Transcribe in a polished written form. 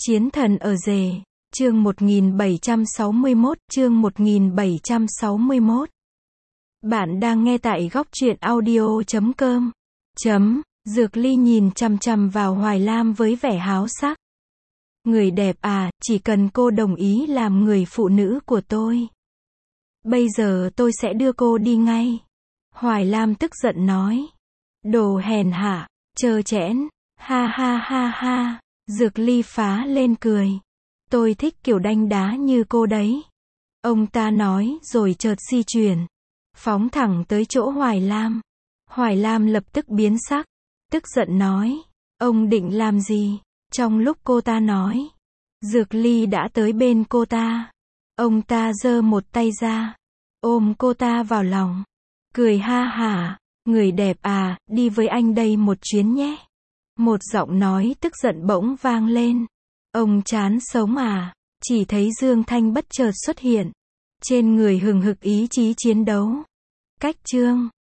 Chiến thần ở rể, chương 1761, chương 1761. Bạn đang nghe tại góc truyện audio.com. Dược Ly nhìn chằm chằm vào Hoài Lam với vẻ háo sắc. Người đẹp à, chỉ cần cô đồng ý làm người phụ nữ của tôi. Bây giờ tôi sẽ đưa cô đi ngay. Hoài Lam tức giận nói. Đồ hèn hạ, trơ trẽn, ha ha ha ha. Dược Ly phá lên cười. Tôi thích kiểu đanh đá như cô đấy. Ông ta nói rồi chợt di chuyển. Phóng thẳng tới chỗ Hoài Lam. Hoài Lam lập tức biến sắc. Tức giận nói. Ông định làm gì? Trong lúc cô ta nói. Dược Ly đã tới bên cô ta. Ông ta giơ một tay ra. Ôm cô ta vào lòng. Cười ha hả. Người đẹp à, đi với anh đây một chuyến nhé. Một giọng nói tức giận bỗng vang lên. Ông chán sống à? Chỉ thấy Dương Thanh bất chợt xuất hiện. Trên người hừng hực ý chí chiến đấu. Cách chương